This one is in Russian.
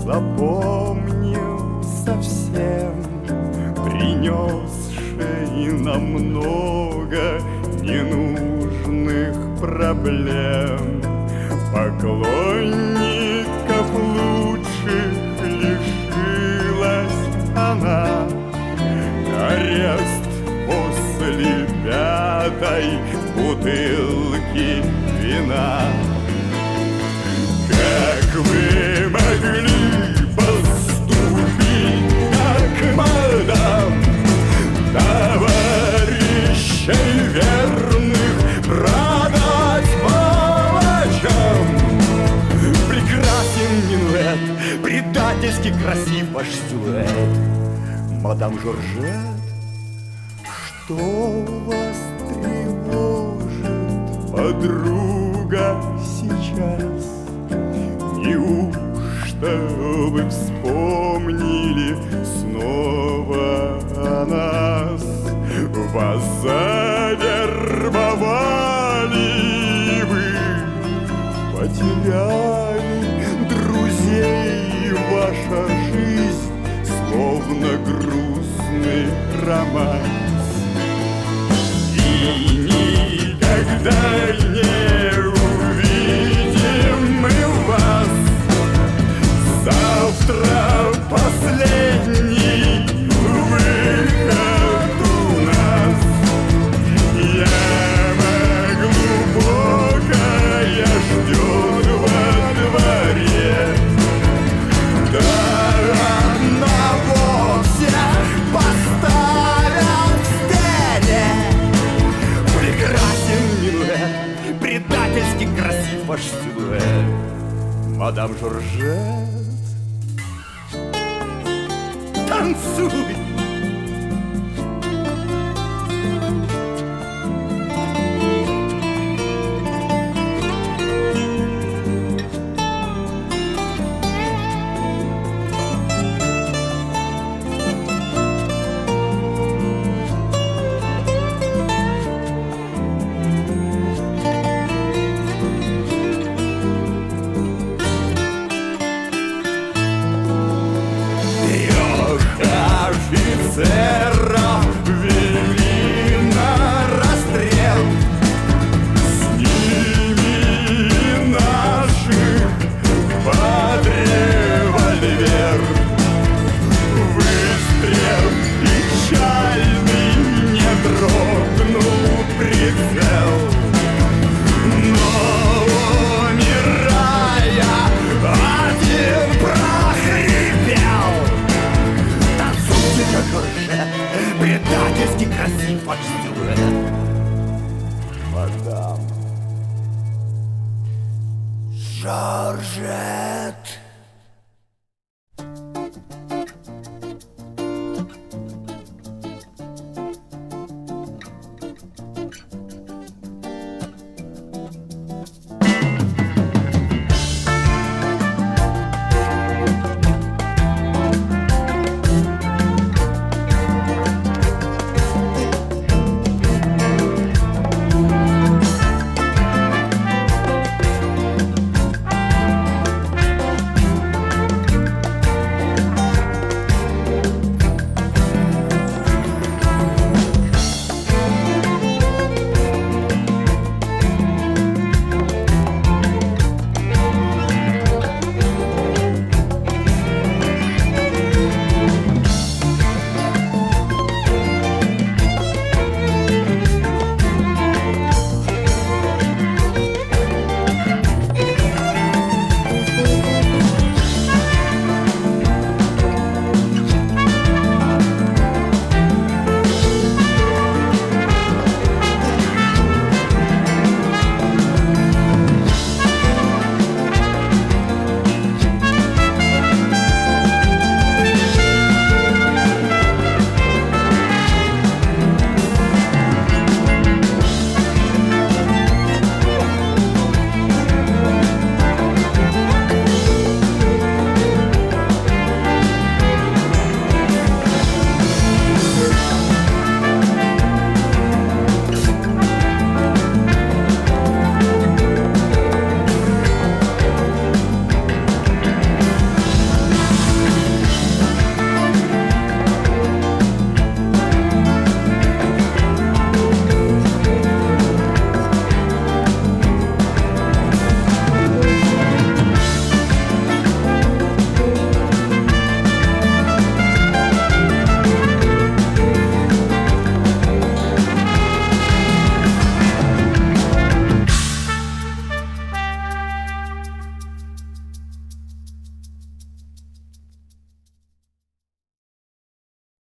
запомнил совсем, принесший нам много ненужных проблем. Поклонников лучших лишилась она, арест после 5-й бутылки вина. Как вы могли поступить так, мадам? Товарищей верных продать палачам? Прекрасен минуэт, предательски красив ваш силуэт. Мадам Жоржет, что вас тревожит, подруга, сейчас? Неужто вы вспомнили снова о нас? Вас завербовали, вы потеряли друзей. Ваша жизнь словно грустный романс, и никогда не увидим мы вас. Завтра последний выход у нас. Яма глубокая ждет во дворе. Да одного всех поставят в стене. Прекрасен минуэт, предательски красив ваш силуэт. Мадам Жоржет, танцуй! Офицеров вели на расстрел, с ними наших под револьвер. Выстрел печальный, не дрогнул прицел, но умирая один прохрипел: как Жоржет, предательски красив ваш силуэт. Мадам Жоржет.